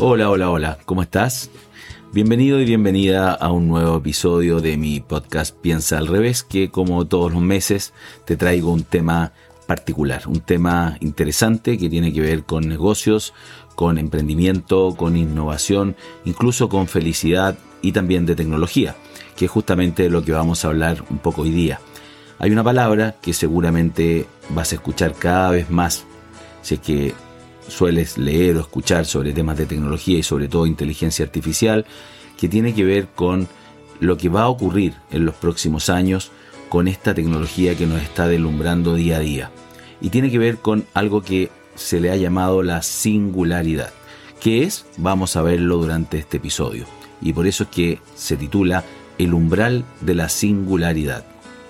Hola, hola, hola, ¿cómo estás? Bienvenido y bienvenida a un nuevo episodio de mi podcast Piensa al Revés, que como todos los meses te traigo un tema particular, un tema interesante que tiene que ver con negocios, con emprendimiento, con innovación, incluso con felicidad y también de tecnología, que es justamente lo que vamos a hablar un poco hoy día. Hay una palabra que seguramente vas a escuchar cada vez más, si es que sueles leer o escuchar sobre temas de tecnología y sobre todo inteligencia artificial, que tiene que ver con lo que va a ocurrir en los próximos años con esta tecnología que nos está deslumbrando día a día. Y tiene que ver con algo que se le ha llamado la singularidad. ¿Qué es? Vamos a verlo durante este episodio. Y por eso es que se titula El umbral de la singularidad.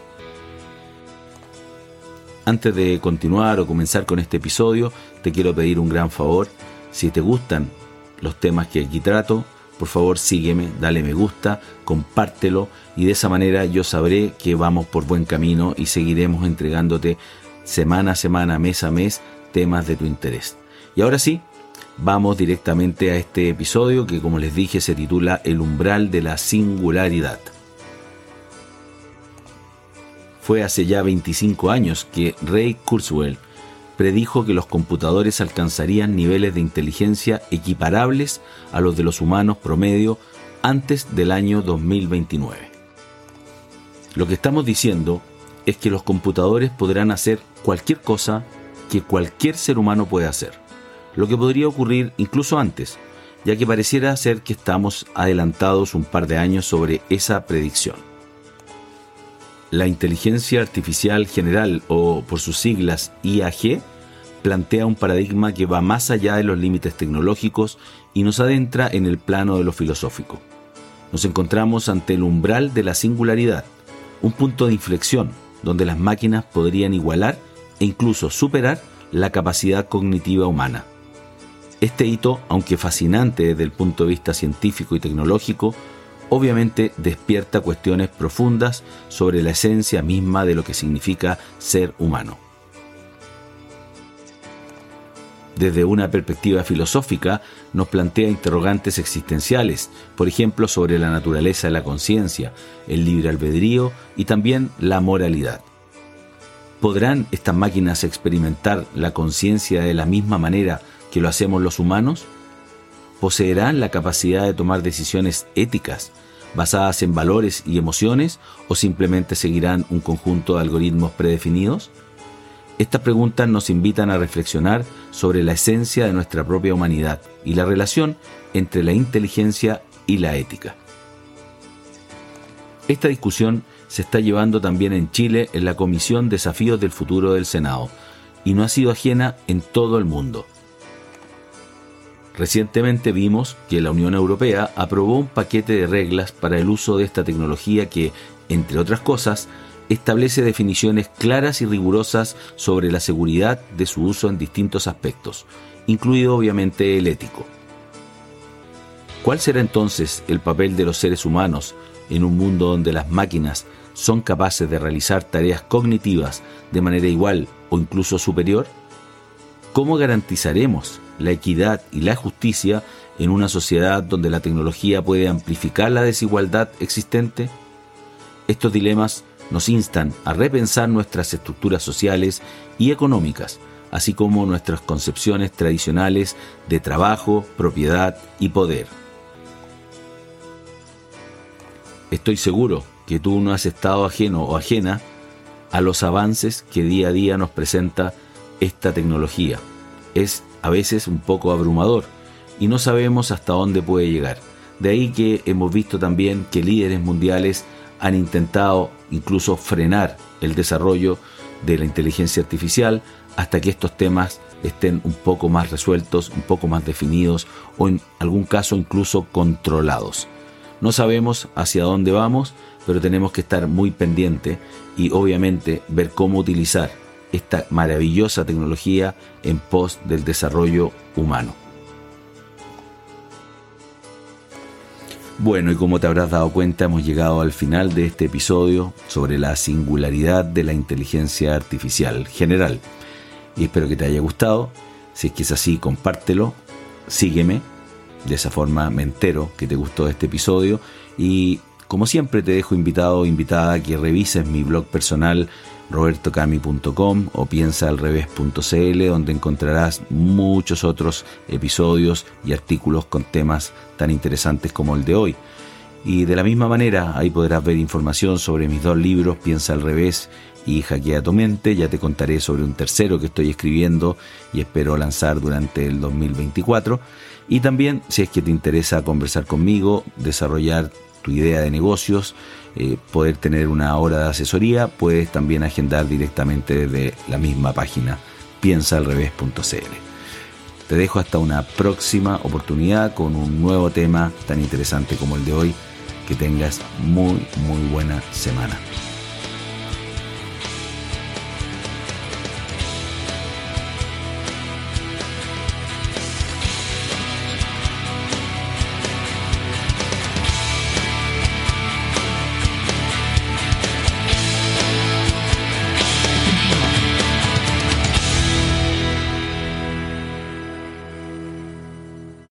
Antes de continuar o comenzar con este episodio, te quiero pedir un gran favor. Si te gustan los temas que aquí trato, por favor sígueme, dale me gusta, compártelo y de esa manera yo sabré que vamos por buen camino y seguiremos entregándote semana a semana, mes a mes, temas de tu interés. Y ahora sí, vamos directamente a este episodio que, como les dije, se titula El umbral de la singularidad. Fue hace ya 25 años que Ray Kurzweil predijo que los computadores alcanzarían niveles de inteligencia equiparables a los de los humanos promedio antes del año 2029. Lo que estamos diciendo es que los computadores podrán hacer cualquier cosa que cualquier ser humano puede hacer, lo que podría ocurrir incluso antes, ya que pareciera ser que estamos adelantados un par de años sobre esa predicción. La inteligencia artificial general, o por sus siglas IAG, plantea un paradigma que va más allá de los límites tecnológicos y nos adentra en el plano de lo filosófico. Nos encontramos ante el umbral de la singularidad, un punto de inflexión donde las máquinas podrían igualar e incluso superar la capacidad cognitiva humana. Este hito, aunque fascinante desde el punto de vista científico y tecnológico, obviamente despierta cuestiones profundas sobre la esencia misma de lo que significa ser humano. Desde una perspectiva filosófica, nos plantea interrogantes existenciales, por ejemplo, sobre la naturaleza de la conciencia, el libre albedrío y también la moralidad. ¿Podrán estas máquinas experimentar la conciencia de la misma manera que lo hacemos los humanos? ¿Poseerán la capacidad de tomar decisiones éticas basadas en valores y emociones o simplemente seguirán un conjunto de algoritmos predefinidos? Estas preguntas nos invitan a reflexionar sobre la esencia de nuestra propia humanidad y la relación entre la inteligencia y la ética. Esta discusión se está llevando también en Chile en la Comisión Desafíos del Futuro del Senado y no ha sido ajena en todo el mundo. Recientemente vimos que la Unión Europea aprobó un paquete de reglas para el uso de esta tecnología que, entre otras cosas, establece definiciones claras y rigurosas sobre la seguridad de su uso en distintos aspectos, incluido obviamente el ético. ¿Cuál será entonces el papel de los seres humanos en un mundo donde las máquinas son capaces de realizar tareas cognitivas de manera igual o incluso superior? ¿Cómo garantizaremos la equidad y la justicia en una sociedad donde la tecnología puede amplificar la desigualdad existente? Estos dilemas nos instan a repensar nuestras estructuras sociales y económicas, así como nuestras concepciones tradicionales de trabajo, propiedad y poder. Estoy seguro que tú no has estado ajeno o ajena a los avances que día a día nos presenta esta tecnología. Es a veces un poco abrumador y no sabemos hasta dónde puede llegar. De ahí que hemos visto también que líderes mundiales han intentado incluso frenar el desarrollo de la inteligencia artificial hasta que estos temas estén un poco más resueltos, un poco más definidos o en algún caso incluso controlados. No sabemos hacia dónde vamos, pero tenemos que estar muy pendientes y obviamente ver cómo utilizar esta maravillosa tecnología en pos del desarrollo humano. Bueno, y como te habrás dado cuenta, hemos llegado al final de este episodio sobre la singularidad de la inteligencia artificial general. Y espero que te haya gustado. Si es que es así, compártelo, sígueme, De esa forma me entero que te gustó este episodio y como siempre te dejo invitado o invitada a que revises mi blog personal robertocami.com o piensaalrevés.cl, donde encontrarás muchos otros episodios y artículos con temas tan interesantes como el de hoy. Y de la misma manera ahí podrás ver información sobre mis 2 libros, Piensa al revés y Hackea tu mente. Ya te contaré sobre un tercero que estoy escribiendo y espero lanzar durante el 2024. Y también, si es que te interesa conversar conmigo, desarrollar tu idea de negocios, poder tener una hora de asesoría, puedes también agendar directamente desde la misma página, piensaalrevés.cl. Te dejo hasta una próxima oportunidad con un nuevo tema tan interesante como el de hoy. Que tengas muy buena semana.